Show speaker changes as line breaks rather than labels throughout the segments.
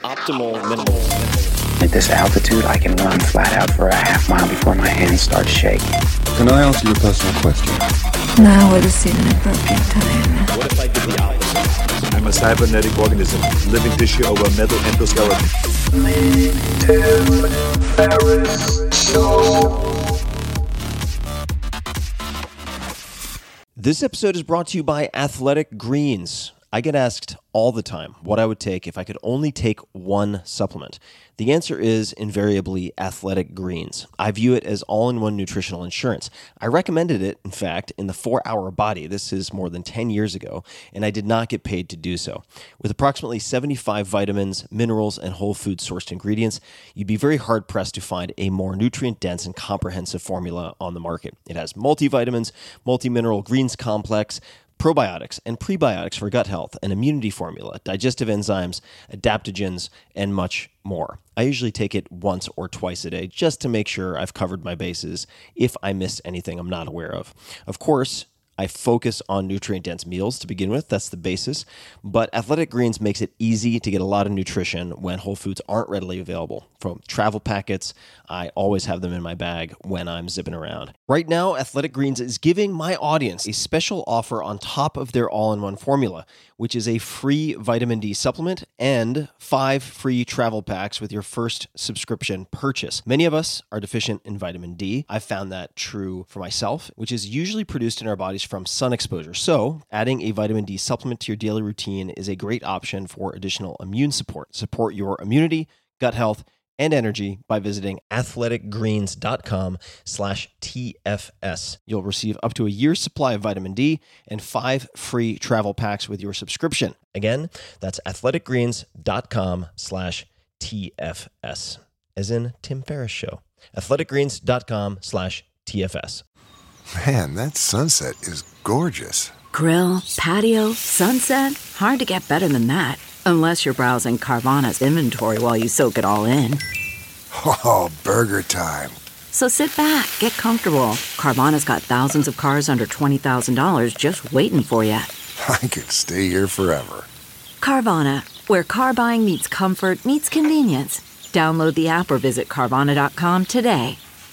optimal minimal.
At this altitude, I can run flat out for a half mile before my hands start shaking.
Can I ask you a personal question?
Now would seem an appropriate time.
What if I did the opposite?
I'm a cybernetic organism, living tissue over metal endoskeleton.
Tim Ferriss Show.
This episode is brought to you by Athletic Greens. I get asked all the time what I would take if I could only take one supplement. The answer is invariably Athletic Greens. I view it as all-in-one nutritional insurance. I recommended it, in fact, in the 4-Hour Body. This is more than 10 years ago, and I did not get paid to do so. With approximately 75 vitamins, minerals, and whole food-sourced ingredients, you'd be very hard-pressed to find a more nutrient-dense and comprehensive formula on the market. It has multivitamins, multi-mineral greens complex, probiotics and prebiotics for gut health, an immunity formula, digestive enzymes, adaptogens, and much more. I usually take it once or twice a day just to make sure I've covered my bases if I missed anything I'm not aware of. Of course, I focus on nutrient-dense meals to begin with. That's the basis. But Athletic Greens makes it easy to get a lot of nutrition when whole foods aren't readily available. From travel packets, I always have them in my bag when I'm zipping around. Right now, Athletic Greens is giving my audience a special offer on top of their all-in-one formula, which is a free vitamin D supplement and 5 free travel packs with your first subscription purchase. Many of us are deficient in vitamin D. I've found that true for myself, which is usually produced in our bodies from sun exposure. So, adding a vitamin D supplement to your daily routine is a great option for additional immune support. Support your immunity, gut health, and energy by visiting athleticgreens.com/TFS. You'll receive up to a year's supply of vitamin D and 5 free travel packs with your subscription. Again, that's athleticgreens.com/TFS, as in Tim Ferriss Show. athleticgreens.com/TFS.
Man, that sunset is gorgeous.
Grill, patio, sunset. Hard to get better than that. Unless you're browsing Carvana's inventory while you soak it all in.
Oh, burger time.
So sit back, get comfortable. Carvana's got thousands of cars under $20,000 just waiting for you.
I could stay here forever.
Carvana, where car buying meets comfort, meets convenience. Download the app or visit Carvana.com today.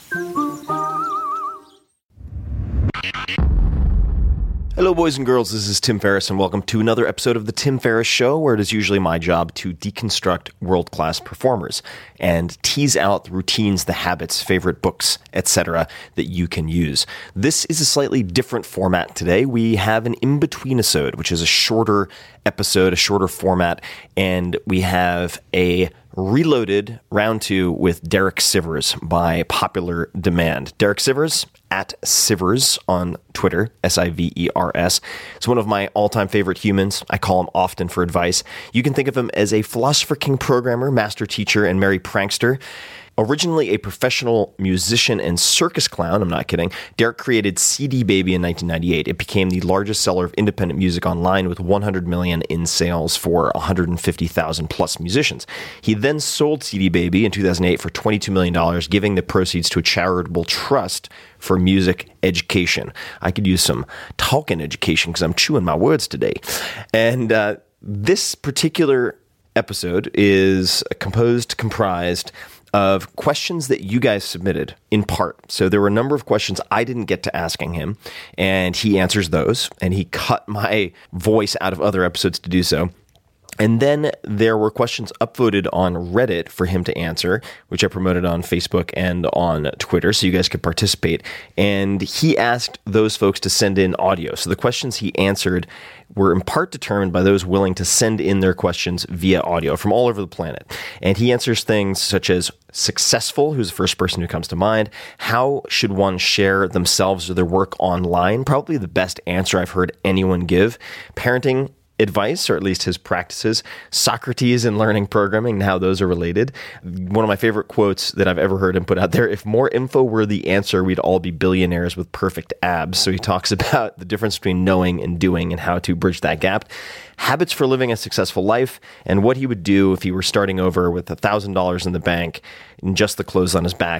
Hello, boys and girls. This is Tim Ferriss, and welcome to another episode of The Tim Ferriss Show, where it is usually my job to deconstruct world-class performers and tease out the routines, the habits, favorite books, etc. that you can use. This is a slightly different format today. We have an in-between episode, which is a shorter episode, a shorter format, and we have a reloaded round 2 with Derek Sivers by popular demand. Derek Sivers, at Sivers on Twitter, Sivers, is one of my all-time favorite humans. I call him often for advice. You can think of him as a Philosopher King programmer, master teacher, and merry prankster. Originally a professional musician and circus clown, I'm not kidding, Derek created CD Baby in 1998. It became the largest seller of independent music online with 100 million in sales for 150,000 plus musicians. He then sold CD Baby in 2008 for $22 million, giving the proceeds to a charitable trust for music education. I could use some talking education because I'm chewing my words today. And this particular episode is comprised of questions that you guys submitted in part. So there were a number of questions I didn't get to asking him, and he answers those, and he cut my voice out of other episodes to do so. And then there were questions upvoted on Reddit for him to answer, which I promoted on Facebook and on Twitter, so you guys could participate. And he asked those folks to send in audio. So the questions he answered were in part determined by those willing to send in their questions via audio from all over the planet. And he answers things such as successful, who's the first person who comes to mind, how should one share themselves or their work online, probably the best answer I've heard anyone give, parenting advice, or at least his practices, Socrates and learning programming and how those are related. One of my favorite quotes that I've ever heard him put out there: if more info were the answer, we'd all be billionaires with perfect abs. So he talks about the difference between knowing and doing and how to bridge that gap. Habits for living a successful life, and what he would do if he were starting over with $1,000 in the bank and just the clothes on his back,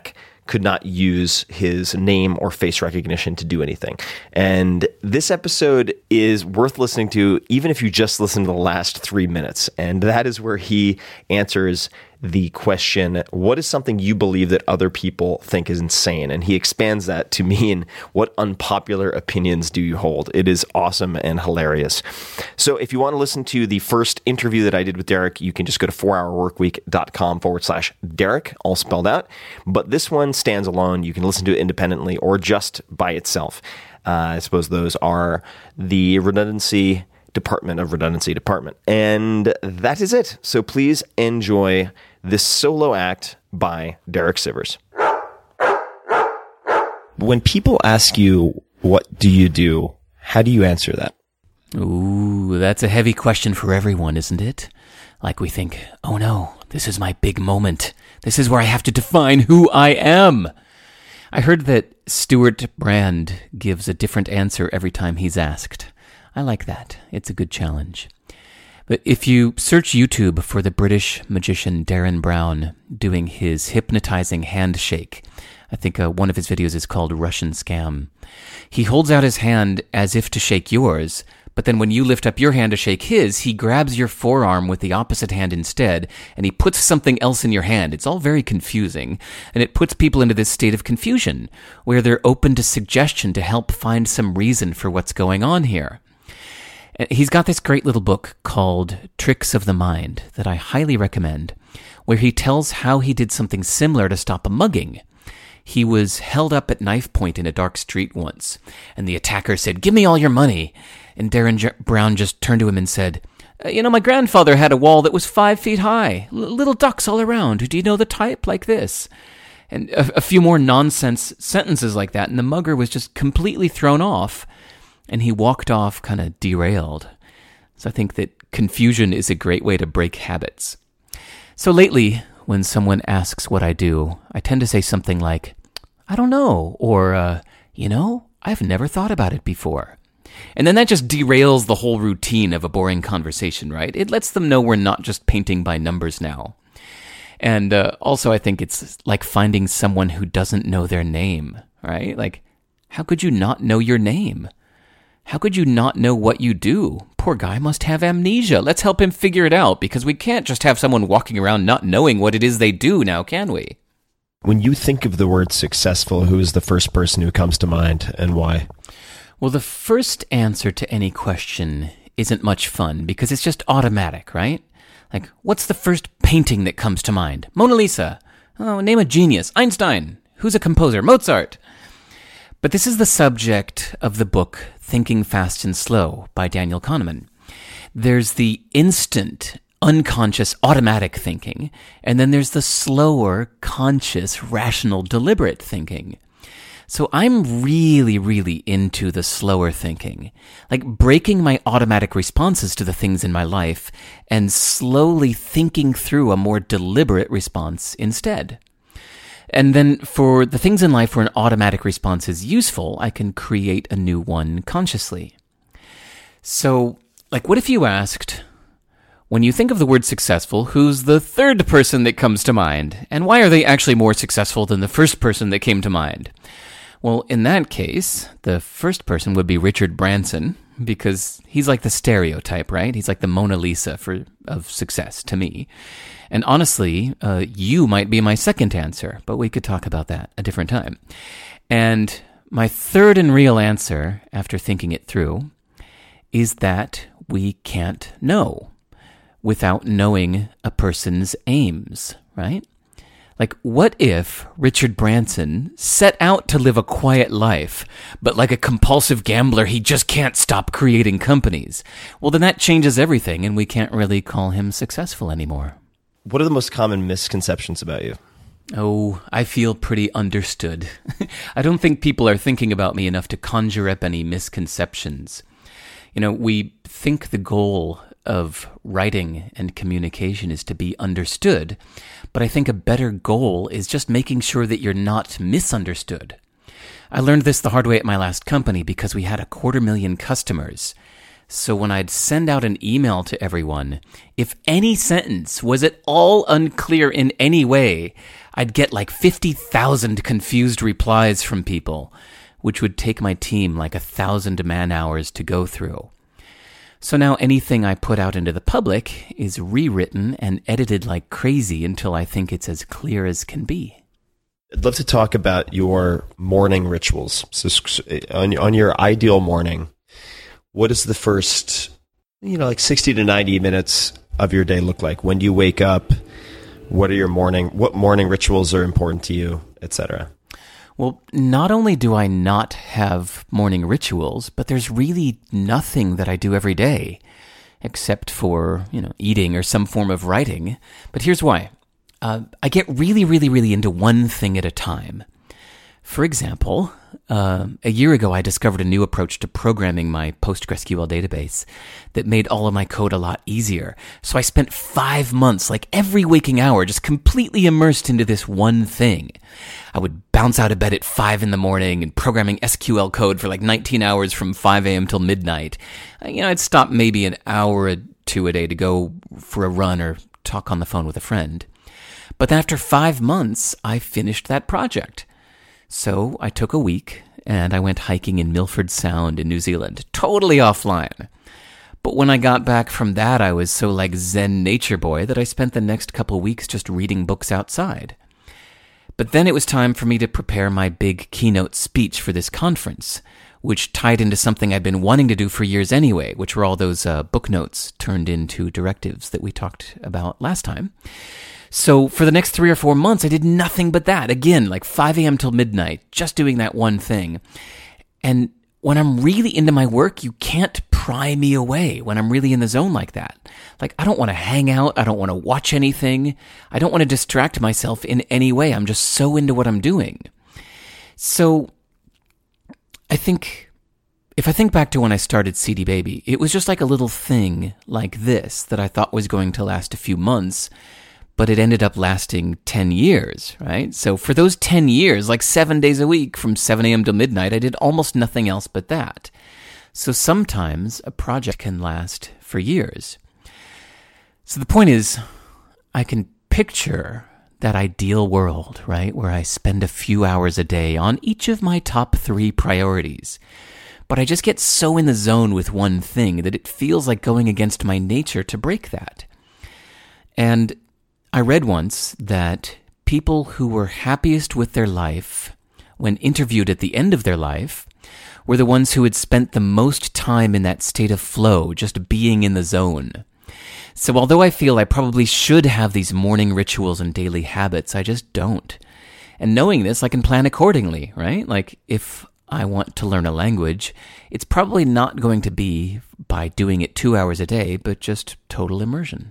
could not use his name or face recognition to do anything. And this episode is worth listening to, even if you just listen to the last 3 minutes. And that is where he answers the question, what is something you believe that other people think is insane? And he expands that to mean, what unpopular opinions do you hold? It is awesome and hilarious. So if you want to listen to the first interview that I did with Derek, you can just go to 4hourworkweek.com/Derek, all spelled out. But this one stands alone. You can listen to it independently or just by itself. I suppose those are the redundancy department. And that is it. So please enjoy this solo act by Derek Sivers. When people ask you, what do you do? How do you answer that?
Ooh, that's a heavy question for everyone, isn't it? Like we think, oh no, this is my big moment. This is where I have to define who I am. I heard that Stuart Brand gives a different answer every time he's asked. I like that. It's a good challenge. But if you search YouTube for the British magician Darren Brown doing his hypnotizing handshake, I think one of his videos is called Russian Scam. He holds out his hand as if to shake yours, but then when you lift up your hand to shake his, he grabs your forearm with the opposite hand instead, and he puts something else in your hand. It's all very confusing, and it puts people into this state of confusion, where they're open to suggestion to help find some reason for what's going on here. He's got this great little book called Tricks of the Mind that I highly recommend, where he tells how he did something similar to stop a mugging. He was held up at knife point in a dark street once, and the attacker said, "Give me all your money." And Darren Brown just turned to him and said, my grandfather had a wall that was 5 feet high, little ducks all around. Do you know the type? Like this. And a few more nonsense sentences like that, and the mugger was just completely thrown off. And he walked off kind of derailed. So I think that confusion is a great way to break habits. So lately, when someone asks what I do, I tend to say something like, I don't know, or, I've never thought about it before. And then that just derails the whole routine of a boring conversation, right? It lets them know we're not just painting by numbers now. And also I think it's like finding someone who doesn't know their name, right? Like, how could you not know your name? How could you not know what you do? Poor guy must have amnesia. Let's help him figure it out, because we can't just have someone walking around not knowing what it is they do now, can we?
When you think of the word successful, who is the first person who comes to mind and why?
Well, the first answer to any question isn't much fun because it's just automatic, right? Like, what's the first painting that comes to mind? Mona Lisa. Oh, name a genius. Einstein. Who's a composer? Mozart. But this is the subject of the book Thinking Fast and Slow by Daniel Kahneman. There's the instant, unconscious, automatic thinking, and then there's the slower, conscious, rational, deliberate thinking. So I'm really, really into the slower thinking, like breaking my automatic responses to the things in my life and slowly thinking through a more deliberate response instead. And then for the things in life where an automatic response is useful, I can create a new one consciously. So, like, what if you asked, when you think of the word successful, who's the third person that comes to mind? And why are they actually more successful than the first person that came to mind? Well, in that case, the first person would be Richard Branson, because he's like the stereotype, right? He's like the Mona Lisa of success to me. And honestly, you might be my second answer, but we could talk about that a different time. And my third and real answer, after thinking it through, is that we can't know without knowing a person's aims, right? Like, what if Richard Branson set out to live a quiet life, but like a compulsive gambler, he just can't stop creating companies? Well, then that changes everything, and we can't really call him successful anymore.
What are the most common misconceptions about you?
Oh, I feel pretty understood. I don't think people are thinking about me enough to conjure up any misconceptions. We think the goal of writing and communication is to be understood, but I think a better goal is just making sure that you're not misunderstood. I learned this the hard way at my last company because we had 250,000 customers. So when I'd send out an email to everyone, if any sentence was at all unclear in any way, I'd get like 50,000 confused replies from people, which would take my team like 1,000 man-hours to go through. So now anything I put out into the public is rewritten and edited like crazy until I think it's as clear as can be.
I'd love to talk about your morning rituals. So on your ideal morning, what does the first, like 60 to 90 minutes of your day look like? When do you wake up? What morning rituals are important to you, etc.?
Well, not only do I not have morning rituals, but there's really nothing that I do every day, except for, eating or some form of writing. But here's why. I get really, really, really into one thing at a time. For example, a year ago, I discovered a new approach to programming my PostgreSQL database that made all of my code a lot easier. So I spent 5 months, like every waking hour, just completely immersed into this one thing. I would bounce out of bed at 5 in the morning and programming SQL code for like 19 hours from 5 a.m. till midnight. I'd stop maybe an hour or two a day to go for a run or talk on the phone with a friend. But then after 5 months, I finished that project. So I took a week and I went hiking in Milford Sound in New Zealand, totally offline. But when I got back from that, I was so like Zen nature boy that I spent the next couple weeks just reading books outside. But then it was time for me to prepare my big keynote speech for this conference, which tied into something I'd been wanting to do for years anyway, which were all those book notes turned into directives that we talked about last time. So for the next 3 or 4 months, I did nothing but that. Again, like 5 a.m. till midnight, just doing that one thing. And when I'm really into my work, you can't pry me away when I'm really in the zone like that. Like, I don't want to hang out. I don't want to watch anything. I don't want to distract myself in any way. I'm just so into what I'm doing. So I think, if I think back to when I started CD Baby, it was just like a little thing like this that I thought was going to last a few months, but it ended up lasting 10 years, right? So for those 10 years, like 7 days a week from 7 a.m. to midnight, I did almost nothing else but that. So sometimes a project can last for years. So the point is, I can picture that ideal world, right, where I spend a few hours a day on each of my top 3 priorities. But I just get so in the zone with one thing that it feels like going against my nature to break that. And I read once that people who were happiest with their life when interviewed at the end of their life were the ones who had spent the most time in that state of flow, just being in the zone. So although I feel I probably should have these morning rituals and daily habits, I just don't. And knowing this, I can plan accordingly, right? Like if I want to learn a language, it's probably not going to be by doing it 2 hours a day, but just total immersion.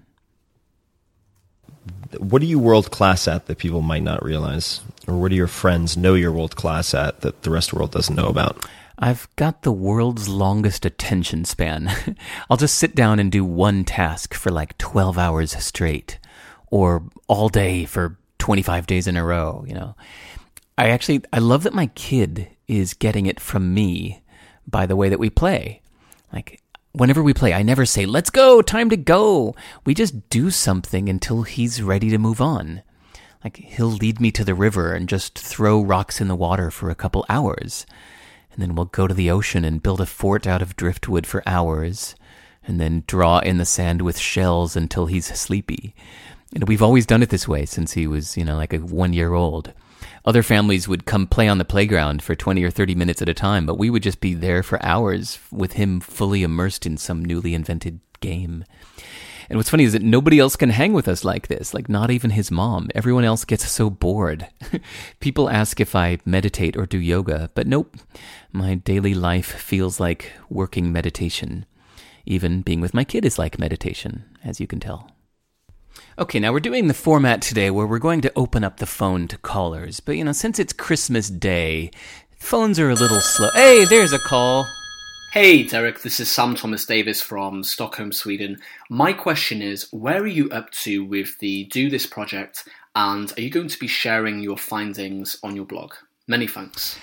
What are you world class at that people might not realize? Or what do your friends know you're world class at that the rest of the world doesn't know about?
I've got the world's longest attention span. I'll just sit down and do one task for like 12 hours straight, or all day for 25 days in a row, I love that my kid is getting it from me by the way that we play. Like, whenever we play, I never say, let's go, time to go. We just do something until he's ready to move on. Like, he'll lead me to the river and just throw rocks in the water for a couple hours. And then we'll go to the ocean and build a fort out of driftwood for hours. And then draw in the sand with shells until he's sleepy. And we've always done it this way since he was, like a 1-year-old. Other families would come play on the playground for 20 or 30 minutes at a time, but we would just be there for hours with him fully immersed in some newly invented game. And what's funny is that nobody else can hang with us like this, like not even his mom. Everyone else gets so bored. People ask if I meditate or do yoga, but nope. My daily life feels like working meditation. Even being with my kid is like meditation, as you can tell. Okay, now we're doing the format today where we're going to open up the phone to callers. But, since it's Christmas Day, phones are a little slow. Hey, there's a call.
Hey, Derek, this is Sam Thomas Davis from Stockholm, Sweden. My question is, where are you up to with the Do This project, and are you going to be sharing your findings on your blog? Many thanks.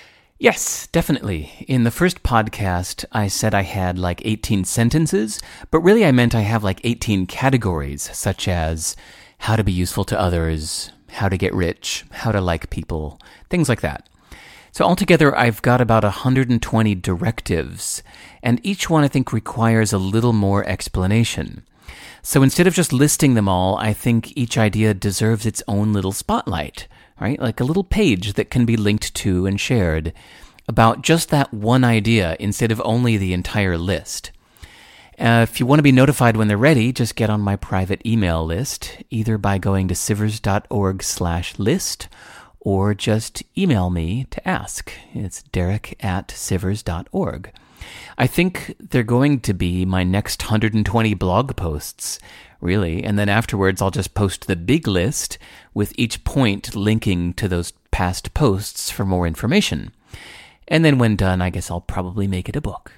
Yes, definitely. In the first podcast, I said I had like 18 sentences, but really I meant I have like 18 categories, such as how to be useful to others, how to get rich, how to like people, things like that. So altogether, I've got about 120 directives, and each one I think requires a little more explanation. So instead of just listing them all, I think each idea deserves its own little spotlight. Right? Like a little page that can be linked to and shared about just that one idea instead of only the entire list. If you want to be notified when they're ready, just get on my private email list, either by going to sivers.org/list or just email me to ask. It's derek@sivers.org. I think they're going to be my next 120 blog posts, really, and then afterwards I'll just post the big list with each point linking to those past posts for more information. And then when done, I guess I'll probably make it a book.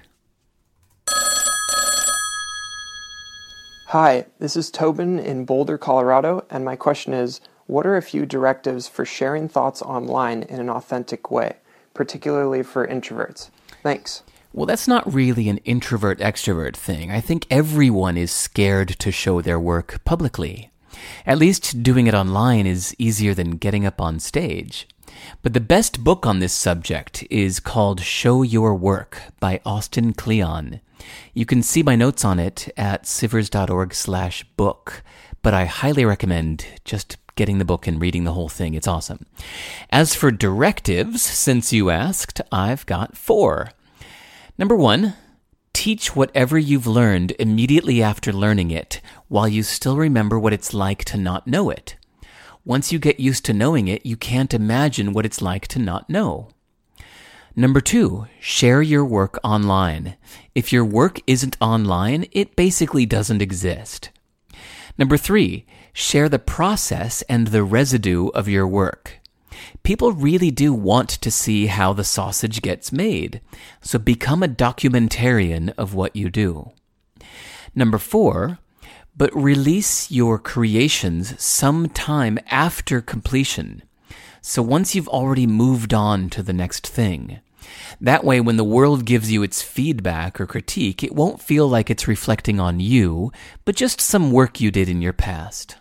Hi, this is Tobin in Boulder, Colorado, and my question is, what are a few directives for sharing thoughts online in an authentic way, particularly for introverts? Thanks.
Well, that's not really an introvert-extrovert thing. I think everyone is scared to show their work publicly. At least doing it online is easier than getting up on stage. But the best book on this subject is called Show Your Work by Austin Kleon. You can see my notes on it at sivers.org/book, but I highly recommend just getting the book and reading the whole thing. It's awesome. As for directives, since you asked, I've got 4. Number 1, teach whatever you've learned immediately after learning it, while you still remember what it's like to not know it. Once you get used to knowing it, you can't imagine what it's like to not know. Number 2, share your work online. If your work isn't online, it basically doesn't exist. Number 3, share the process and the residue of your work. People really do want to see how the sausage gets made, so become a documentarian of what you do. Number 4, but release your creations sometime after completion. So once you've already moved on to the next thing. That way, when the world gives you its feedback or critique, it won't feel like it's reflecting on you, but just some work you did in your past.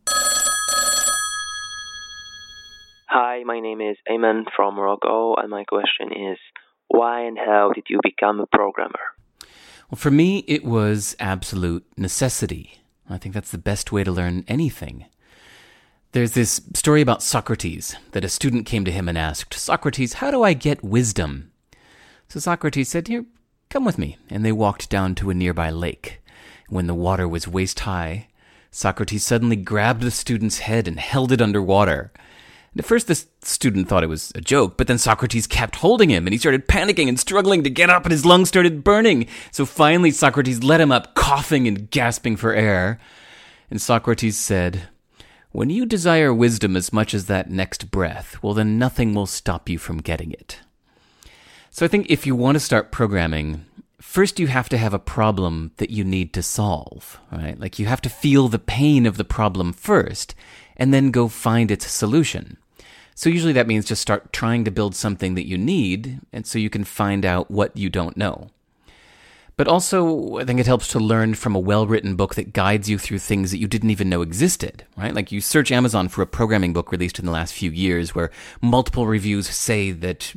Hi, my name is Ayman from Morocco, and my question is, why and how did you become a programmer?
Well, for me, it was absolute necessity. I think that's the best way to learn anything. There's this story about Socrates, that a student came to him and asked, "Socrates, how do I get wisdom?" So Socrates said, "Here, come with me." And they walked down to a nearby lake. When the water was waist high, Socrates suddenly grabbed the student's head and held it underwater. And at first, the student thought it was a joke, but then Socrates kept holding him, and he started panicking and struggling to get up, and his lungs started burning. So finally, Socrates let him up, coughing and gasping for air. And Socrates said, "When you desire wisdom as much as that next breath, well, then nothing will stop you from getting it." So I think if you want to start programming, first you have to have a problem that you need to solve, right? Like you have to feel the pain of the problem first, and then go find its solution. So usually that means just start trying to build something that you need, and so you can find out what you don't know. But also, I think it helps to learn from a well-written book that guides you through things that you didn't even know existed, right? Like you search Amazon for a programming book released in the last few years where multiple reviews say that,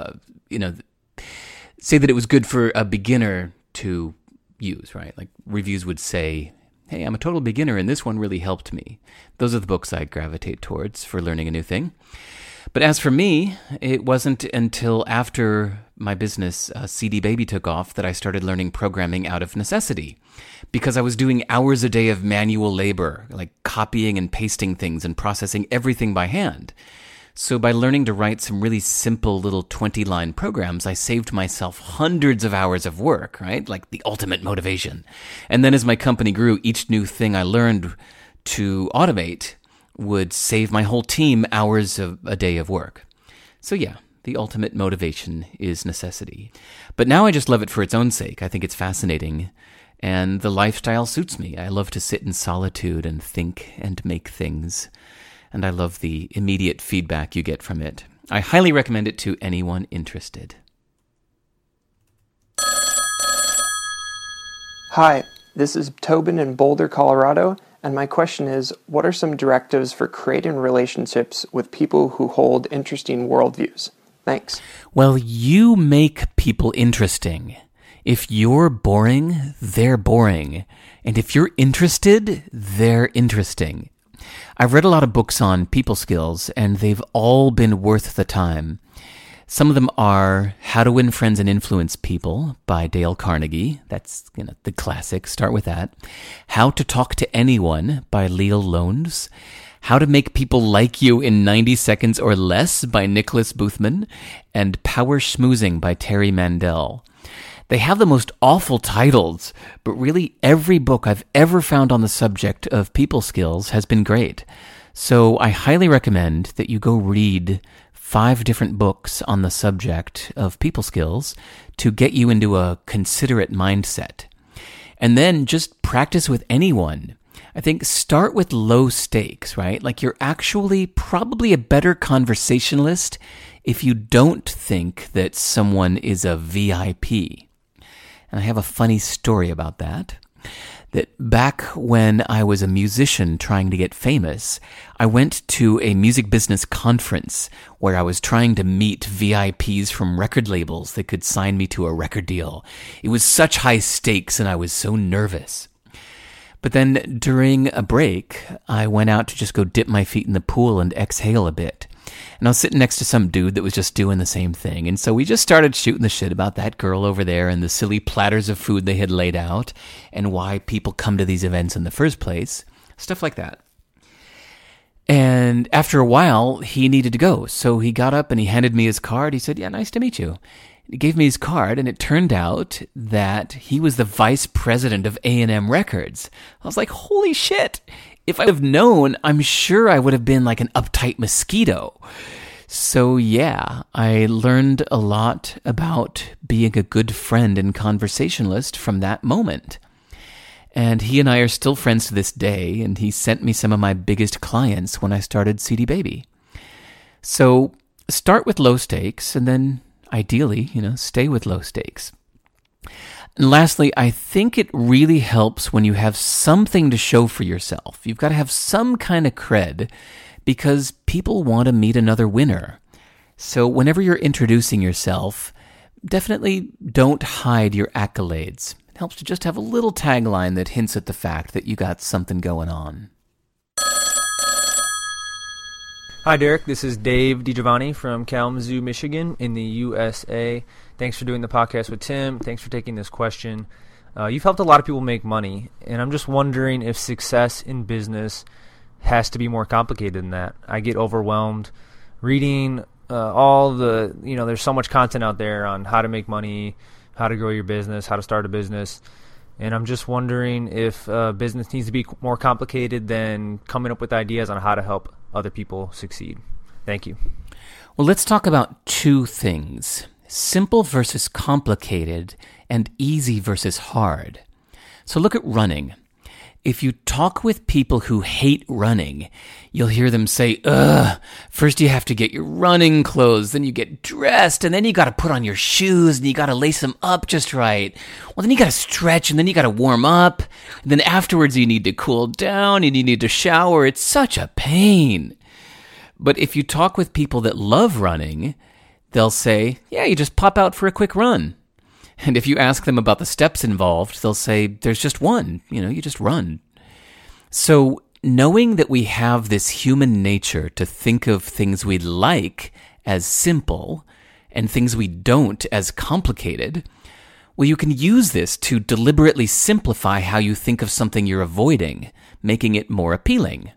say that it was good for a beginner to use, right? Like reviews would say, "Hey, I'm a total beginner and this one really helped me." Those are the books I gravitate towards for learning a new thing. But as for me, it wasn't until after my business, CD Baby, took off that I started learning programming out of necessity. Because I was doing hours a day of manual labor, like copying and pasting things and processing everything by hand. So by learning to write some really simple little 20-line programs, I saved myself hundreds of hours of work, right? Like the ultimate motivation. And then as my company grew, each new thing I learned to automate would save my whole team hours of a day of work. So yeah, the ultimate motivation is necessity. But now I just love it for its own sake. I think it's fascinating, and the lifestyle suits me. I love to sit in solitude and think and make things, and I love the immediate feedback you get from it. I highly recommend it to anyone interested.
Hi, this is Tobin in Boulder, Colorado, and my question is, what are some directives for creating relationships with people who hold interesting worldviews? Thanks.
Well, you make people interesting. If you're boring, they're boring. And if you're interested, they're interesting. I've read a lot of books on people skills, and they've all been worth the time. Some of them are How to Win Friends and Influence People by Dale Carnegie. That's the classic. Start with that. How to Talk to Anyone by Leo Lones. How to Make People Like You in 90 Seconds or Less by Nicholas Boothman. And Power Schmoozing by Terry Mandel. They have the most awful titles, but really every book I've ever found on the subject of people skills has been great. So I highly recommend that you go read 5 different books on the subject of people skills to get you into a considerate mindset. And then just practice with anyone. I think start with low stakes, right? Like you're actually probably a better conversationalist if you don't think that someone is a VIP. And I have a funny story about that. That back when I was a musician trying to get famous, I went to a music business conference where I was trying to meet VIPs from record labels that could sign me to a record deal. It was such high stakes and I was so nervous. But then during a break, I went out to just go dip my feet in the pool and exhale a bit. And I was sitting next to some dude that was just doing the same thing. And so we just started shooting the shit about that girl over there and the silly platters of food they had laid out and why people come to these events in the first place. Stuff like that. And after a while, he needed to go. So he got up and he handed me his card. He said, "Yeah, nice to meet you." He gave me his card, and it turned out that he was the vice president of A&M Records. I was like, holy shit. If I'd have known, I'm sure I would have been like an uptight mosquito. So yeah, I learned a lot about being a good friend and conversationalist from that moment. And he and I are still friends to this day, and he sent me some of my biggest clients when I started CD Baby. So start with low stakes, and then ideally, stay with low stakes. And lastly, I think it really helps when you have something to show for yourself. You've got to have some kind of cred because people want to meet another winner. So whenever you're introducing yourself, definitely don't hide your accolades. It helps to just have a little tagline that hints at the fact that you got something going on.
Hi, Derek. This is Dave DiGiovanni from Kalamazoo, Michigan in the USA. Thanks for doing the podcast with Tim. Thanks for taking this question. You've helped a lot of people make money, and I'm just wondering if success in business has to be more complicated than that. I get overwhelmed reading there's so much content out there on how to make money, how to grow your business, how to start a business. And I'm just wondering if business needs to be more complicated than coming up with ideas on how to help other people succeed. Thank you.
Well, let's talk about 2 things. Simple versus complicated and easy versus hard. So look at running. If you talk with people who hate running, you'll hear them say, first you have to get your running clothes, then you get dressed, and then you got to put on your shoes, and you got to lace them up just right. Well, then you got to stretch, and then you got to warm up, and then afterwards you need to cool down, and you need to shower. It's such a pain. But if you talk with people that love running, they'll say, yeah, you just pop out for a quick run. And if you ask them about the steps involved, they'll say, there's just one, you just run. So knowing that we have this human nature to think of things we like as simple and things we don't as complicated, well, you can use this to deliberately simplify how you think of something you're avoiding, making it more appealing.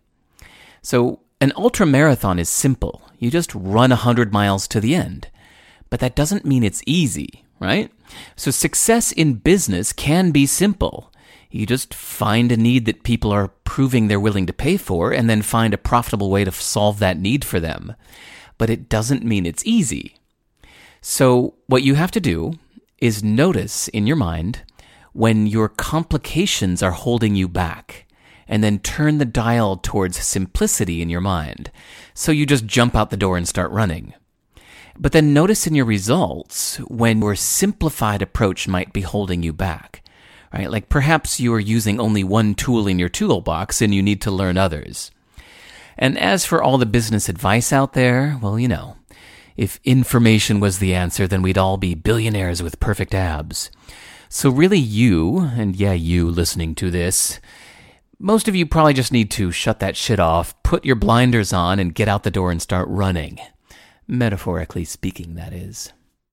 So an ultramarathon is simple. You just run 100 miles to the end. But that doesn't mean it's easy, right? So success in business can be simple. You just find a need that people are proving they're willing to pay for and then find a profitable way to solve that need for them. But it doesn't mean it's easy. So what you have to do is notice in your mind when your complications are holding you back, and then turn the dial towards simplicity in your mind. So you just jump out the door and start running. But then notice in your results when your simplified approach might be holding you back, right? Like perhaps you are using only one tool in your toolbox and you need to learn others. And as for all the business advice out there, well, you know, if information was the answer, then we'd all be billionaires with perfect abs. So really you, and yeah, you listening to this, most of you probably just need to shut that shit off, put your blinders on, and get out the door and start running. Metaphorically speaking, that is.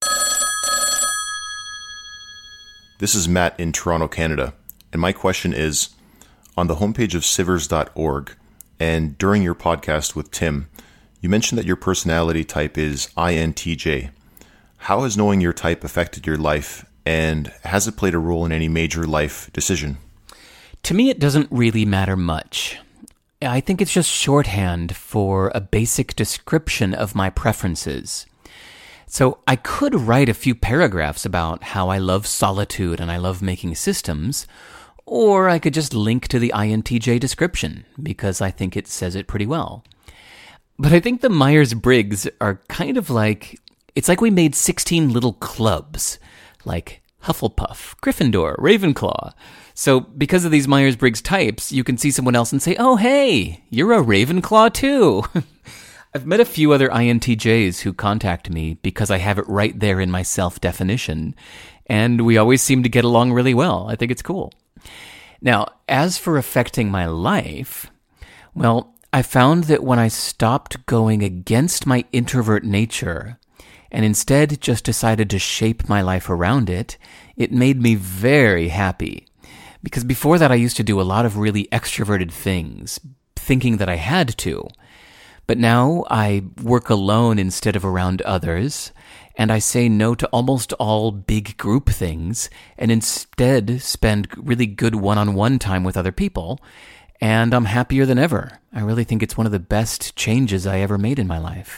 This is Matt in Toronto, Canada, and my question is, on the homepage of Sivers.org, and during your podcast with Tim, you mentioned that your personality type is INTJ. How has knowing your type affected your life, and has it played a role in any major life decision?
To me, it doesn't really matter much. I think it's just shorthand for a basic description of my preferences. So I could write a few paragraphs about how I love solitude and I love making systems, or I could just link to the INTJ description, because I think it says it pretty well. But I think the Myers-Briggs are kind of like, it's like we made 16 little clubs, like Hufflepuff, Gryffindor, Ravenclaw. So because of these Myers-Briggs types, you can see someone else and say, oh, hey, you're a Ravenclaw too. I've met a few other INTJs who contact me because I have it right there in my self-definition, and we always seem to get along really well. I think it's cool. Now, as for affecting my life, well, I found that when I stopped going against my introvert nature and instead just decided to shape my life around it, it made me very happy. Because before that, I used to do a lot of really extroverted things, thinking that I had to. But now I work alone instead of around others, and I say no to almost all big group things, and instead spend really good one-on-one time with other people, and I'm happier than ever. I really think it's one of the best changes I ever made in my life.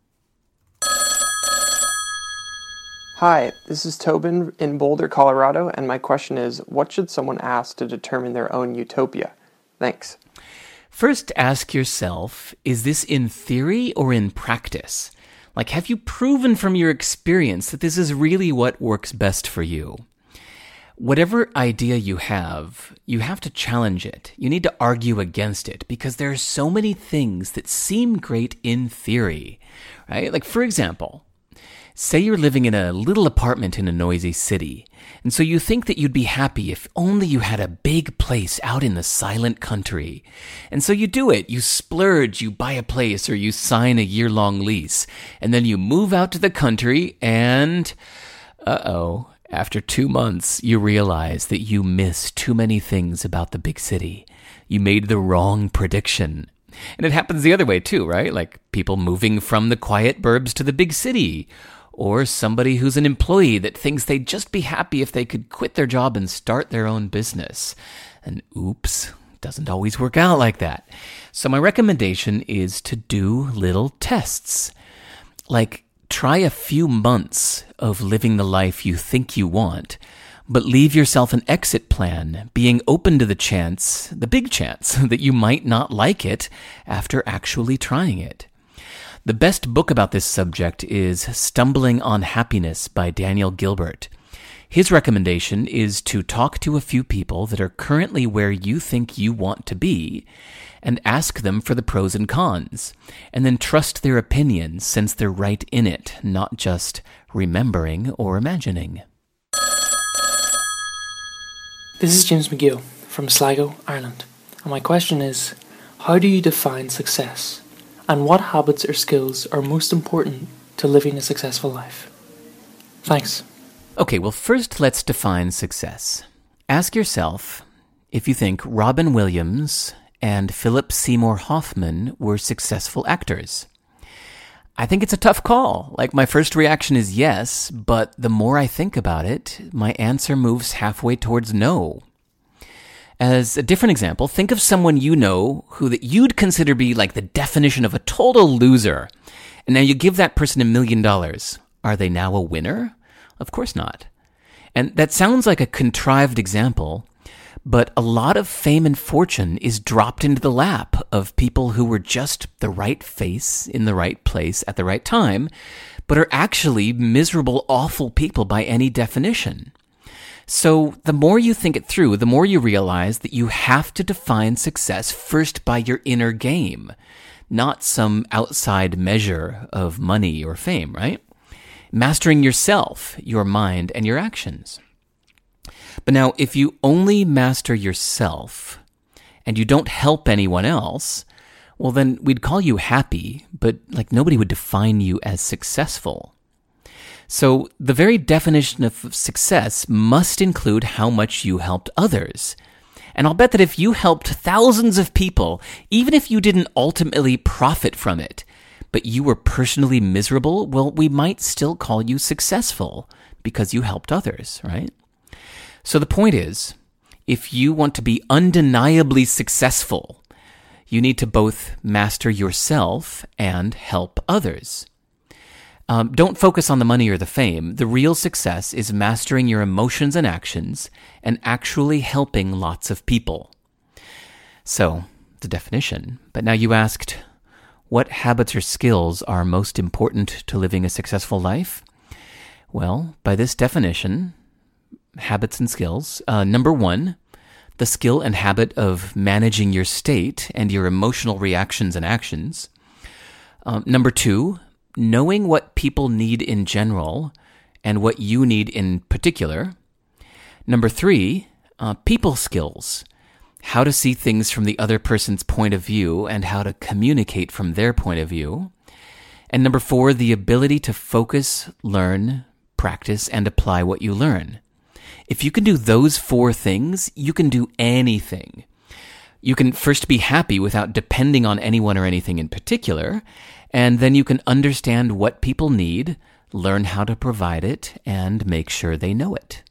Hi, this is Tobin in Boulder, Colorado, and my question is, what should someone ask to determine their own utopia? Thanks.
First, ask yourself, is this in theory or in practice? Like, have you proven from your experience that this is really what works best for you? Whatever idea you have to challenge it. You need to argue against it because there are so many things that seem great in theory, right? Like, for example, say you're living in a little apartment in a noisy city, and so you think that you'd be happy if only you had a big place out in the silent country. And so you do it. You splurge, you buy a place, or you sign a year-long lease. And then you move out to the country, and after 2 months, you realize that you miss too many things about the big city. You made the wrong prediction. And it happens the other way too, right? Like people moving from the quiet burbs to the big city. Or somebody who's an employee that thinks they'd just be happy if they could quit their job and start their own business. And oops, doesn't always work out like that. So my recommendation is to do little tests. Like, try a few months of living the life you think you want, but leave yourself an exit plan, being open to the big chance, that you might not like it after actually trying it. The best book about this subject is Stumbling on Happiness by Daniel Gilbert. His recommendation is to talk to a few people that are currently where you think you want to be and ask them for the pros and cons, and then trust their opinions since they're right in it, not just remembering or imagining.
This is James McGill from Sligo, Ireland, and my question is, how do you define success? And what habits or skills are most important to living a successful life? Thanks.
Okay, well, first let's define success. Ask yourself if you think Robin Williams and Philip Seymour Hoffman were successful actors. I think it's a tough call. Like, my first reaction is yes, but the more I think about it, my answer moves halfway towards no. As a different example, think of someone you know who that you'd consider be like the definition of a total loser. And now you give that person $1 million. Are they now a winner? Of course not. And that sounds like a contrived example, but a lot of fame and fortune is dropped into the lap of people who were just the right face in the right place at the right time, but are actually miserable, awful people by any definition. So the more you think it through, the more you realize that you have to define success first by your inner game, not some outside measure of money or fame, right? Mastering yourself, your mind, and your actions. But now, if you only master yourself and you don't help anyone else, well, then we'd call you happy, but nobody would define you as successful. So the very definition of success must include how much you helped others. And I'll bet that if you helped thousands of people, even if you didn't ultimately profit from it, but you were personally miserable, well, we might still call you successful because you helped others, right? So the point is, if you want to be undeniably successful, you need to both master yourself and help others. Don't focus on the money or the fame. The real success is mastering your emotions and actions and actually helping lots of people. So, the definition. But now you asked, what habits or skills are most important to living a successful life? Well, by this definition, habits and skills, number one, the skill and habit of managing your state and your emotional reactions and actions. Number two, knowing what people need in general and what you need in particular. Number three, people skills. How to see things from the other person's point of view and how to communicate from their point of view. And number four, the ability to focus, learn, practice, and apply what you learn. If you can do those four things, you can do anything. You can first be happy without depending on anyone or anything in particular, and then you can understand what people need, learn how to provide it, and make sure they know it.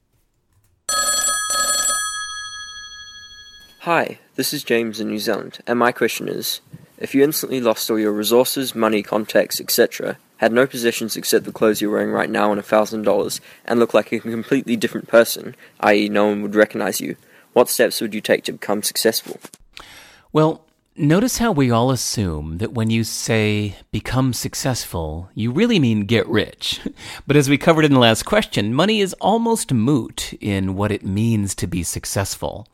Hi, this is James in New Zealand, and my question is, if you instantly lost all your resources, money, contacts, etc., had no possessions except the clothes you're wearing right now and $1,000, and looked like a completely different person, i.e. no one would recognize you, what steps would you take to become successful?
Well, notice how we all assume that when you say become successful, you really mean get rich. But as we covered in the last question, money is almost moot in what it means to be successful.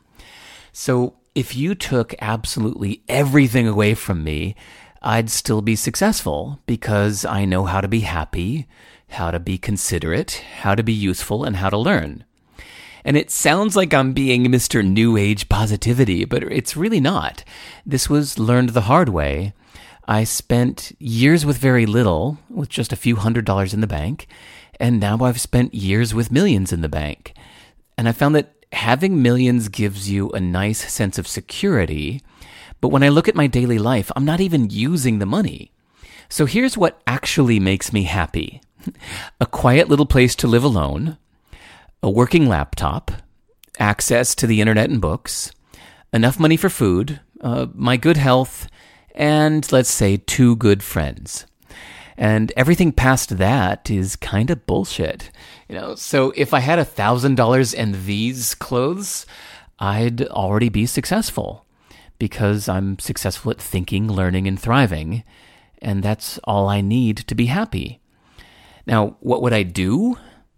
So if you took absolutely everything away from me, I'd still be successful because I know how to be happy, how to be considerate, how to be useful, and how to learn. And it sounds like I'm being Mr. New Age positivity, but it's really not. This was learned the hard way. I spent years with very little, with just a few $100s in the bank, and now I've spent years with millions in the bank. And I found that having millions gives you a nice sense of security, but when I look at my daily life, I'm not even using the money. So here's what actually makes me happy. A quiet little place to live alone, a working laptop, access to the internet and books, enough money for food, my good health, and let's say 2 good friends. And everything past that is kind of bullshit. So if I had $1,000 and these clothes, I'd already be successful because I'm successful at thinking, learning, and thriving. And that's all I need to be happy. Now, what would I do?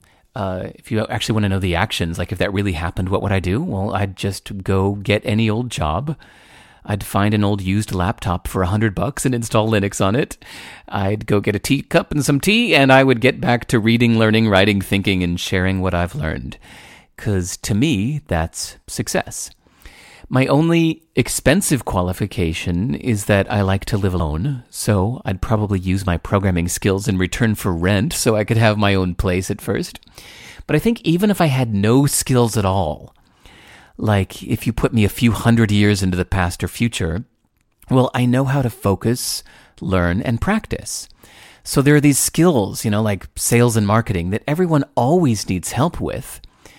If you actually want to know the actions, like if that really happened, what would I do? Well, I'd just go get any old job. I'd find an old used laptop for $100 and install Linux on it. I'd go get a teacup and some tea, and I would get back to reading, learning, writing, thinking, and sharing what I've learned. 'Cause to me, that's success. My only expensive qualification is that I like to live alone, so I'd probably use my programming skills in return for rent so I could have my own place at first. But I think even if I had no skills at all, like if you put me a few 100 years into the past or future, well, I know how to focus, learn, and practice. So there are these skills, like sales and marketing that everyone always needs help with.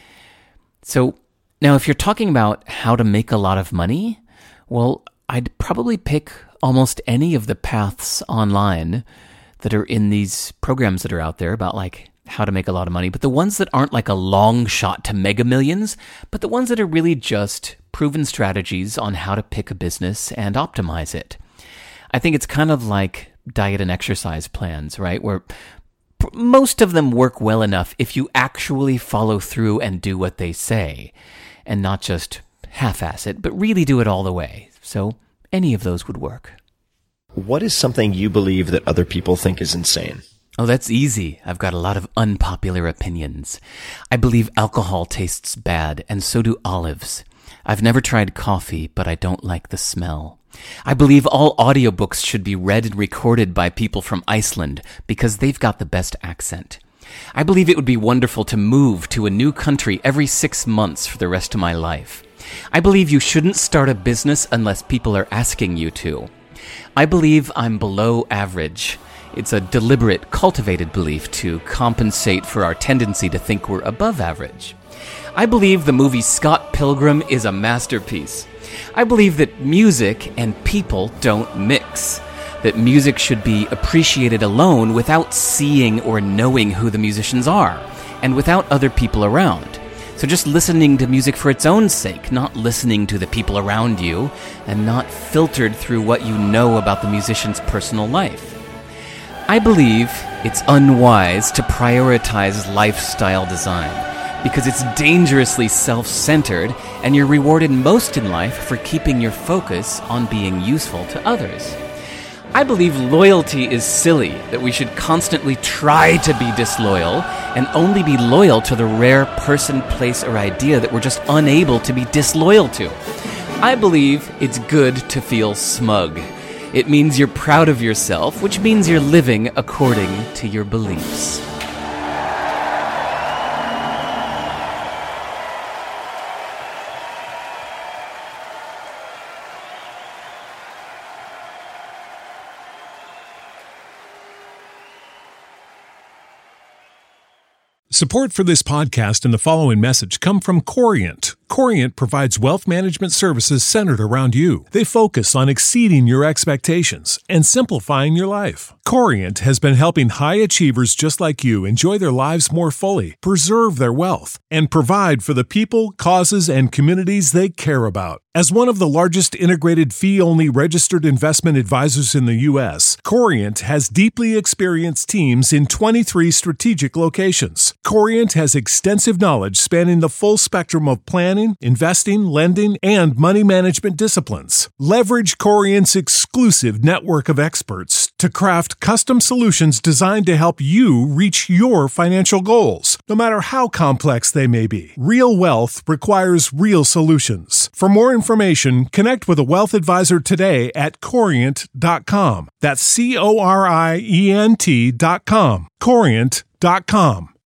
So now, if you're talking about how to make a lot of money, well, I'd probably pick almost any of the paths online that are in these programs that are out there about how to make a lot of money, but the ones that aren't like a long shot to mega millions, but the ones that are really just proven strategies on how to pick a business and optimize it. I think it's kind of like diet and exercise plans, right? Where most of them work well enough if you actually follow through and do what they say, and not just half-ass it, but really do it all the way. So any of those would work.
What is something you believe that other people think is insane?
Oh, that's easy. I've got a lot of unpopular opinions. I believe alcohol tastes bad, and so do olives. I've never tried coffee, but I don't like the smell. I believe all audiobooks should be read and recorded by people from Iceland because they've got the best accent. I believe it would be wonderful to move to a new country every 6 months for the rest of my life. I believe you shouldn't start a business unless people are asking you to. I believe I'm below average. It's a deliberate, cultivated belief to compensate for our tendency to think we're above average. I believe the movie Scott Pilgrim is a masterpiece. I believe that music and people don't mix. That music should be appreciated alone without seeing or knowing who the musicians are, and without other people around. So just listening to music for its own sake, not listening to the people around you, and not filtered through what you know about the musician's personal life. I believe it's unwise to prioritize lifestyle design, because it's dangerously self-centered, and you're rewarded most in life for keeping your focus on being useful to others. I believe loyalty is silly, that we should constantly try to be disloyal, and only be loyal to the rare person, place, or idea that we're just unable to be disloyal to. I believe it's good to feel smug. It means you're proud of yourself, which means you're living according to your beliefs.
Support for this podcast and the following message come from Corient. Corient provides wealth management services centered around you. They focus on exceeding your expectations and simplifying your life. Corient has been helping high achievers just like you enjoy their lives more fully, preserve their wealth, and provide for the people, causes, and communities they care about. As one of the largest integrated fee-only registered investment advisors in the U.S., Corient has deeply experienced teams in 23 strategic locations. Corient has extensive knowledge spanning the full spectrum of planning, investing, lending, and money management disciplines. Leverage Corient's exclusive network of experts to craft custom solutions designed to help you reach your financial goals, no matter how complex they may be. Real wealth requires real solutions. For more information, connect with a wealth advisor today at Corient.com. That's Corient.com. Corient.com.